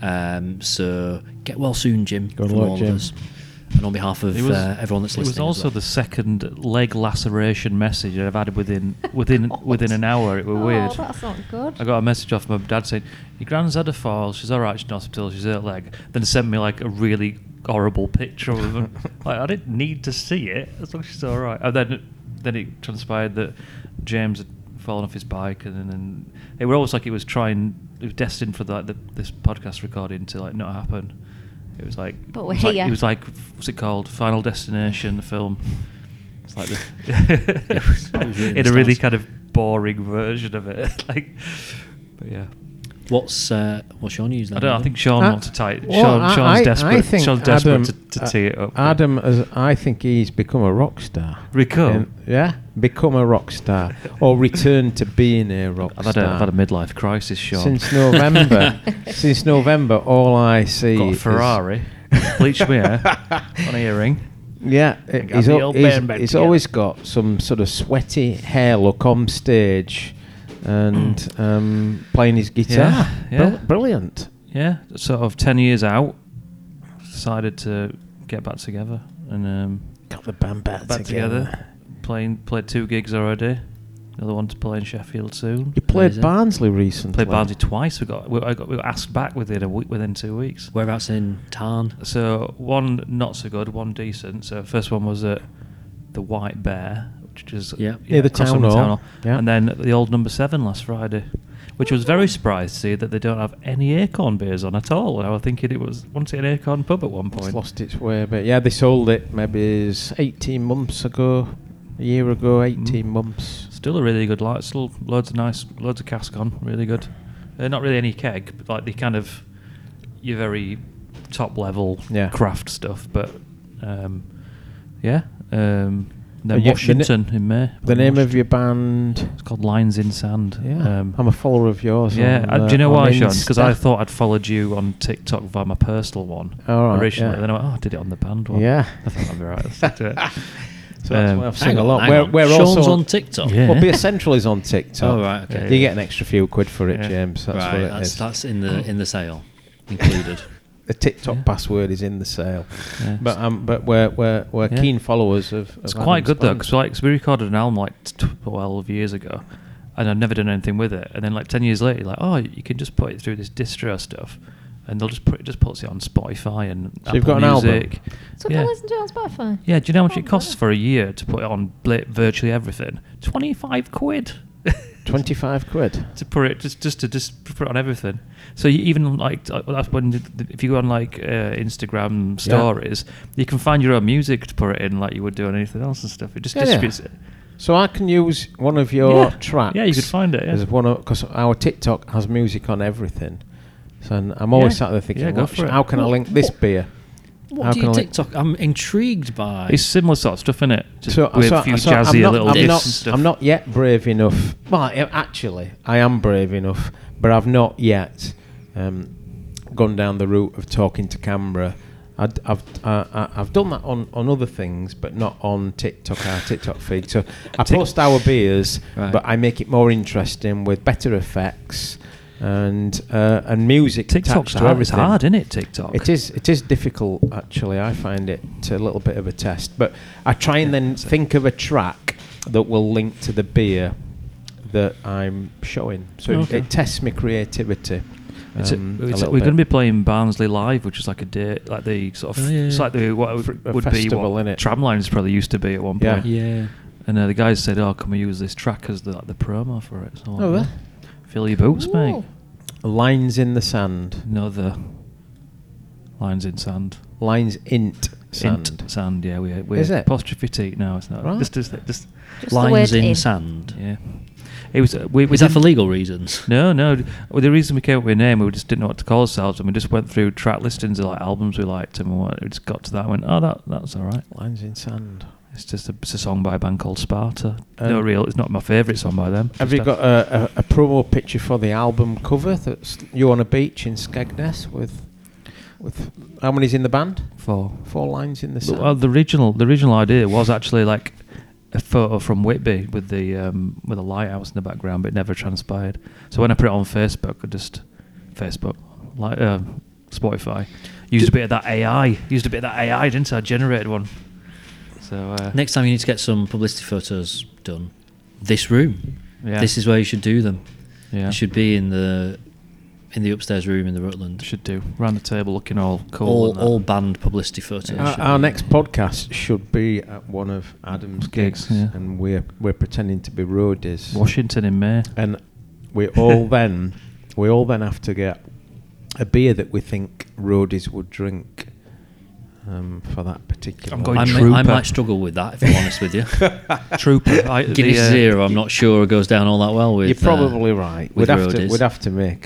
So get well soon, Jim. Good from luck, all Jim. of us, and on behalf of everyone that's It was listening. also as well. the second leg laceration message that I've had within an hour. It was weird. Oh, that's not good. I got a message off my dad saying, "Your grand's had a fall. She's all right. She's in hospital. She's hurt leg." Then sent me like a really horrible picture of her. Like, I didn't need to see it as long as she's all right. And then it transpired that James had fallen off his bike, and then it was almost like it was destined for this podcast recording to like not happen. It was like, But we're it was like- here. It was like, what's it called? Final Destination, the film. It's like It was really in a really nostalgic. kind of boring version of it. Like, but yeah. What's your news? Then, I don't know. I Adam? think Sean wants to tie it. Well, Sean's desperate. I think Sean's desperate Adam, to tee it up. I think he's become a rock star. Become? Become a rock star, or return to being a rock I've star. had a midlife crisis, Sean. Since November. Since November, all I see Got a is- Ferrari, bleached my hair, on a earring. Yeah, got he's, the old band back he's together. always got some sort of sweaty hair look on stage, and playing his guitar. Yeah. Brilliant. Yeah, sort of 10 years out, decided to get back together and Got the band back together. Played 2 gigs already. Another one to play in Sheffield soon. You played Amazing. Barnsley recently. Played Barnsley twice. We got asked back within 2 weeks. Whereabouts in Tarn? So one not so good, one decent. So first one was at the White Bear, which is Yeah. Near the across town from hall. Yeah. and then the old Number 7 last Friday, which was very surprised to see that they don't have any Acorn beers on at all. And I was thinking it was once an Acorn pub at one It's point. lost its way, but yeah, they sold it maybe 18 months ago, a year ago, 18 months. Still a really good light. Still loads of cask on. Really good. Not really any keg, but like the kind of your very top level Yeah. craft stuff. But yeah. Then Yeah, the Washington in May. The name of your band? It's called Lines in Sand. Yeah, I'm a follower of yours. Yeah, on, do you know on why, Sean? Because I Insta. thought I'd followed you on TikTok via my personal one All right, originally. yeah. Then I went, I did it on the band one. Yeah. I thought that'd be right. Let's stick to it. So that's Um, why I've Hang seen a on, lot. hang on. We're Sean's also on TikTok. Yeah. Well, Beer Central is on TikTok. Oh, right, okay. Yeah. You get an extra few quid for it, Yeah. James. That's right, what it is. that's in the sale included. The TikTok Yeah. password is in the sale. Yeah. But we're Yeah. keen followers of. It's of quite Adam's good though, band. because we recorded an album like 12 years ago, and I've never done anything with it. And then like 10 years later, you're like, oh, you can just put it through this distro stuff, and they'll just puts it on Spotify and So Apple you've got an album? Music. So Yeah. can listen to it on Spotify. Yeah, do you know how much Oh, it costs wow. for a year to put it on virtually everything? 25 quid. 25 quid. to put it just to put it on everything. So you even like that's when if you go on like Instagram stories, you can find your own music to put it in like you would do on anything else and stuff. It just Yeah, distributes yeah. it. So I can use one of your tracks. Yeah, you could find it. As Yeah. one because our TikTok has music on everything. So and I'm always sat there thinking, Yeah, go for it. how can I link this beer? What How do can you I link- TikTok? I'm intrigued by. It's similar sort of stuff, innit? Just So, with so- a few so jazzy little I'm diffs not, and stuff. I'm not yet brave enough. Well, actually, I am brave enough, but I've not yet gone down the route of talking to camera. I've done that on other things, but not on TikTok, our TikTok feed. So I post our beers, Right. but I make it more interesting with better effects and music TikTok's attached to hard. everything. It's hard, isn't it? TikTok. It is difficult, actually. I find it a little bit of a test. But I try and then think of a track that will link to the beer that I'm showing. So Okay. it tests my creativity. We're going to be playing Barnsley Live, which is like a day, like the sort of, Oh, yeah, it's yeah. like the what A would be festival, what innit? Tramlines probably used to be at one Yeah. point. Yeah. And the guys said, "Oh, can we use this track as the promo for it?" So I'm Oh, like, there. fill your boots, mate. Lines in the sand. No, the lines in sand. Lines int sand. Int sand. Yeah, we're Is it? apostrophe T. No, it's not. Right. Just Just the Lines word in in. sand. yeah. It was. We Was that didn't- for legal reasons? No. Well, the reason we came up with a name, we just didn't know what to call ourselves, and we just went through track listings of like albums we liked, and we just got to that and went, "Oh, that's all right." Lines in sand. It's just it's a song by a band called Sparta. It's not my favourite song by them. Have you got a promo picture for the album cover? That's you on a beach in Skegness with how many's in the band? four? 4 lines in the sand. Well, the original idea was actually like a photo from Whitby with a lighthouse in the background, but it never transpired. So when I put it on Facebook, Spotify, used a bit of that AI. Didn't I? Generated one. So Next time you need to get some publicity photos done. This room. yeah, This is where you should do them. yeah. You should be in the upstairs room in the Rutland. Should do round the table looking all cool. and that. All band publicity photos. should Our be- next podcast should be at one of Adam's gigs, Yeah. and we're pretending to be roadies, Washington in May. and we all then have to get a beer that we think roadies would drink for that particular. I'm going I Trooper. might struggle with that, if I'm honest with you. Trooper. Guinness Zero, I'm not sure it goes down all that well with. You're probably right. with We'd roadies. have to make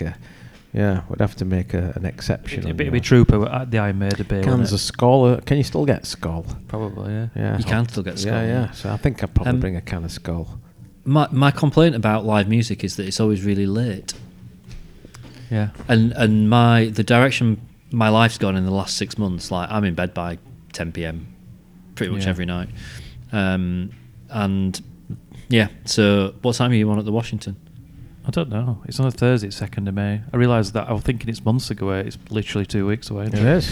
an exception. It'd on be yours. Trooper at the Iron Maiden beer. Cans wouldn't of Skull. Can you still get Skull? it? Probably, yeah. Yeah, You can still get Skull. Yeah. So I think I'd probably Um, bring a can of Skull. My complaint about live music is that it's always really late, Yeah. and the direction my life's gone in the last 6 months. Like I'm in bed by 10 p.m. pretty much Yeah. every night, and yeah. So what time are you on at the Washington? I don't know. It's on a Thursday, 2nd of May. I realised that I was thinking it's months ago. It's literally 2 weeks away. It is.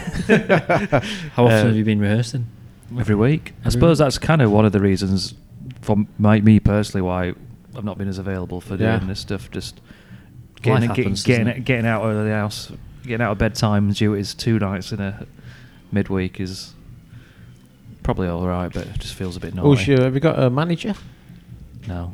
How often have you been rehearsing? Every week. I Every suppose week? that's kind of one of the reasons for me personally why I've not been as available for doing Yeah. this stuff. Just Life getting, happens, doesn't it? getting out of the house, getting out of bedtime duties 2 nights in a midweek is probably all right, but it just feels a bit naughty. Have you got a manager? No.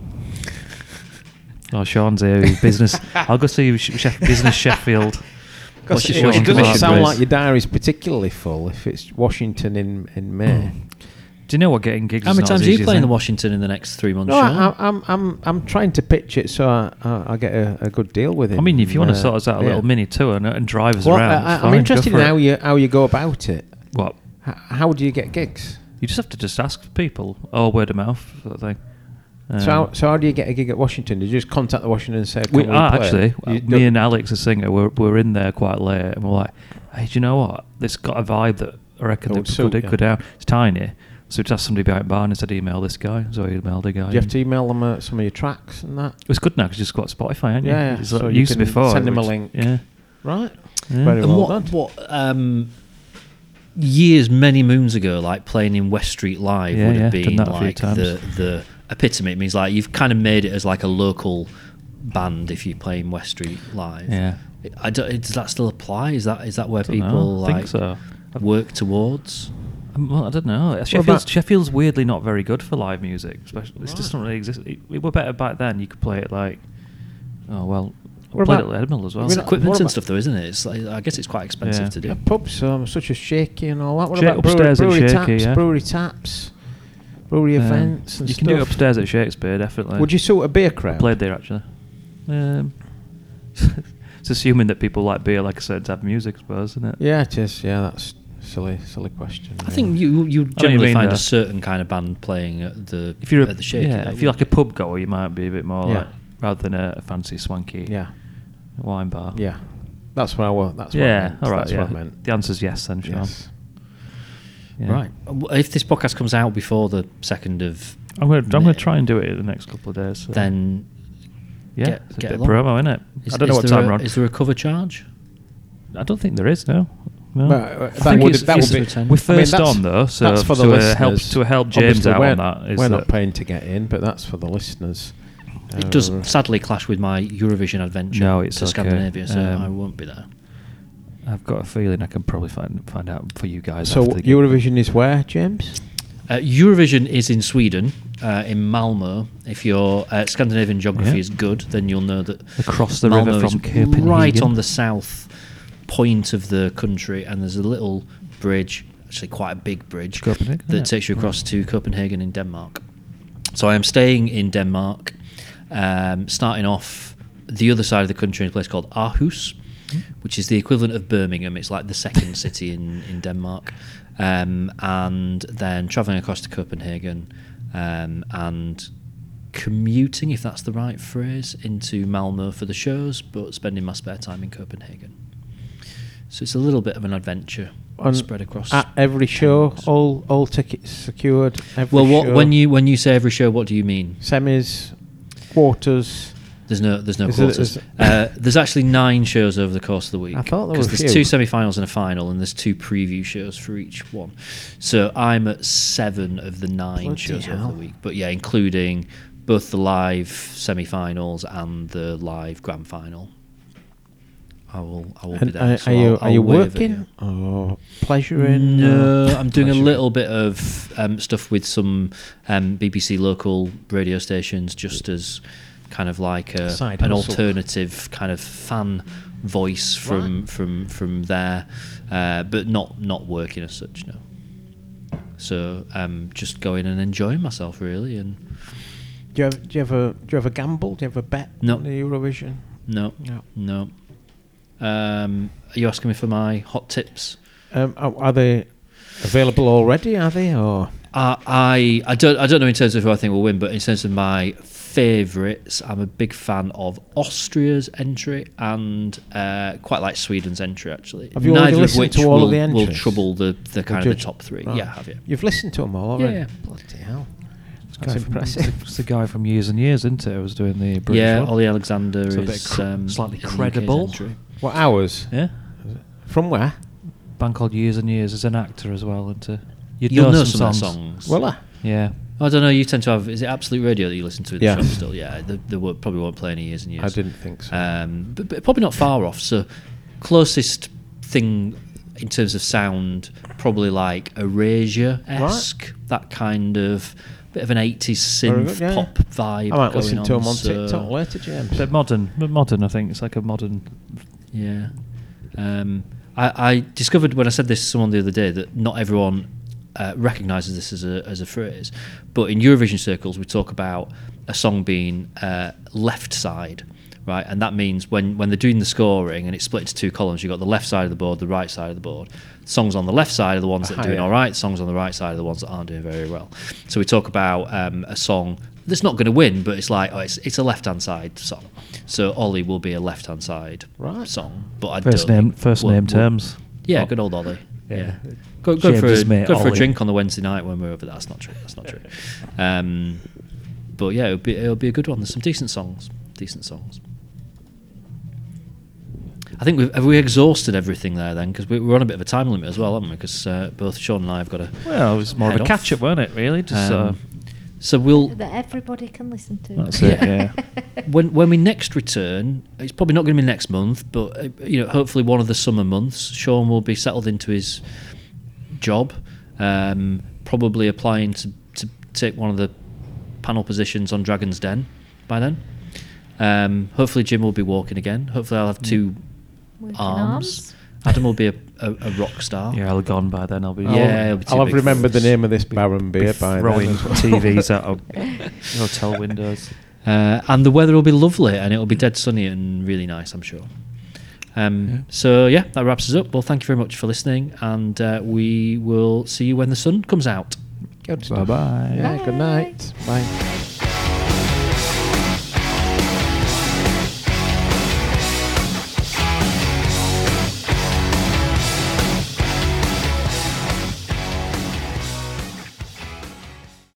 Oh, Sean's here. Business. I'll go see Business Sheffield. What's your It Sean doesn't commission sound raise? like your diary's particularly full if it's Washington in May. Do you know what getting gigs? How is many not times as are you easy as playing the that? Washington in the next 3 months? No, Sean? I'm trying to pitch it so I get a good deal with it. I mean, if you want to sort us out a little mini tour and drive us Well, around, it's I'm fine, interested go in for it. how you go about it. What? How do you get gigs? You just have to just ask people, or word of mouth, sort of thing. So how do you get a gig at Washington? Do you just contact the Washington and say, "Can we play?" actually, You me don't- and Alex, the singer, were in there quite late, and we're like, "Hey, do you know what? This got a vibe that I reckon It that would suit, could yeah. go down. It's tiny." So we just asked somebody behind bar and said, "Email this guy." So I emailed a guy. do you have to email them some of your tracks and that? It's good now because you just got Spotify, haven't you? Yeah, It's so like, you used to can before. send them a which- link. Yeah. Right. Yeah. Very And well done. what years, many moons ago, like playing in West Street Live Yeah, would have done been that a few like times. the epitome. It means like you've kind of made it as like a local band if you play in West Street Live. Yeah. Does that still apply? Is that where Don't know. people I think like so. work towards? Well, I don't know. Sheffield's weirdly not very good for live music. Especially, it just doesn't really exist. We were better back then. You could play it like, oh well, we What played about- it at Edinburgh as well. We're It's not- equipment what and about- stuff, though, isn't it? It's like, I guess it's quite expensive Yeah. to do. Yeah, pubs such as Shaky and all that. What Shaky about upstairs at brewery Shaky, taps? yeah. Brewery taps. brewery events and you stuff. can do it upstairs at Shakespeare, definitely. Would you suit a beer crowd? Played there actually. It's assuming that people like beer like a certain type of music, I suppose, isn't it? Yeah, it is. Yeah, that's silly question. I think you you generally mean, find though. a certain kind of band playing at the If you're at the Shaky. if you're like a pub goer, you might be a bit more Yeah. like, rather than a fancy swanky Yeah, wine bar. yeah. That's what I want. That's what I Yeah, meant. all right. That's Yeah, what I meant. the answer's yes, then, Sean. Yes. Yeah. Right. If this podcast comes out before the 2nd of I'm gonna May, try and do it in the next couple of days. So. then yeah, get- it's a get bit of along. promo, isn't it? is, I don't know is what there time a, we're on. Is there a cover charge? I don't think there is. No. But, I that think would it's- that would be. it's- We're first that's- on though, so that's for the to listeners. help James Obviously, out we're, on that. Is we're that not paying to get in, but that's for the listeners. It does sadly clash with my Eurovision adventure No, it's to okay. Scandinavia, so Um, I won't be there. I've got a feeling I can probably find out for you guys. So after the Eurovision is where, James? Eurovision is in Sweden, in Malmo. If your Scandinavian geography Yeah. is good, then you'll know that Across the Malmo river is from Copenhagen. right on the south point of the country, and there's a little bridge, actually quite a big bridge, Copenhagen, that yeah. takes you across to Copenhagen in Denmark. So I am staying in Denmark, starting off the other side of the country in a place called Aarhus, which is the equivalent of Birmingham. It's like the second city in Denmark. And then travelling across to Copenhagen and commuting, if that's the right phrase, into Malmo for the shows, but spending my spare time in Copenhagen. So it's a little bit of an adventure spread across. At every 10 show, weeks. all tickets secured. Every Well, show, when you say every show, what do you mean? semis, quarters. There's no Is it- quarters. is it- There's actually 9 shows over the course of the week. I thought there because were a there's few. 2 semi-finals and a final, and there's 2 preview shows for each one. So I'm at 7 of the 9 Bloody shows hell. over the week. But yeah, including both the live semi-finals and the live grand final. I will be And there. So are I'll you wave at working you. or pleasuring? No, or I'm doing a pleasuring? little bit of stuff with some BBC local radio stations, just as kind of like Side an hustle. alternative kind of fan voice from there, but not working as such. No. So just going and enjoying myself really, and Do you ever gamble? Do you ever bet No. on the Eurovision? no. Are you asking me for my hot tips? Are they available already? Are they or? I don't know in terms of who I think will win, but in terms of my favourites, I'm a big fan of Austria's entry and quite like Sweden's entry actually. Have you already Neither of listened which to all of will, the will entries? trouble the kind of the judge- top 3. Right. Yeah, have you? You've listened to them all already? Yeah. Bloody hell. Guy That's from- impressive. It's the guy from Years and Years, isn't it? Who was doing the British Yeah, one. Ollie Alexander So a bit is slightly is the UK's credible. entry. What hours? Yeah. From where? Band called Years and Years as an actor as well, and You'll know some of their songs. Will I? Yeah. I don't know. You tend to have. Is it Absolute Radio that you listen to in the Yeah. shop still? Yeah, they probably won't play any Years and Years. I didn't think so. But probably not far off. So closest thing in terms of sound, probably like Erasure-esque, that kind of bit of an 80s Very synth good, yeah. pop vibe. I might going listen to them on so- TikTok later, James. But modern, I think. It's like a modern... Yeah. I discovered when I said this to someone the other day that not everyone recognises this as a phrase, but in Eurovision circles we talk about a song being left side, right? And that means when they're doing the scoring and it's split into 2 columns, you've got the left side of the board, the right side of the board. Songs on the left side are the ones that are doing yeah. all right, songs on the right side are the ones that aren't doing very well. So we talk about a song that's not going to win, but it's like, it's a left-hand side song. So Ollie will be a left-hand side Right. song, but I First don't name, think first we'll- name we'll- terms. Yeah, Oh. good old Ollie. Yeah. Yeah, go James's mate, for a Ollie. drink on the Wednesday night when we're over there. That's not true. But yeah, it'll be a good one. There's some decent songs. I think have we exhausted everything there then? Because we're on a bit of a time limit as well, haven't we? Because both Sean and I have got to. Well, it was more of head a off. catch-up, weren't it, really? Just So we'll That everybody can listen to. That's it, yeah. when we next return, it's probably not going to be next month, but hopefully one of the summer months, Sean will be settled into his job, probably applying to take one of the panel positions on Dragon's Den by then. Hopefully Jim will be walking again. Hopefully I'll have 2 Working arms. Adam will be a rock star. Yeah, I'll have gone by then. I'll be. Yeah, it'll be too I'll have big remembered for the us. name of this Baron beer by throwing then. as well. TVs out of hotel windows. And the weather will be lovely, and it'll be dead sunny and really nice, I'm sure. So yeah, that wraps us up. Well, thank you very much for listening, and we will see you when the sun comes out. Good stuff. Bye-bye. Yeah, good night. Bye.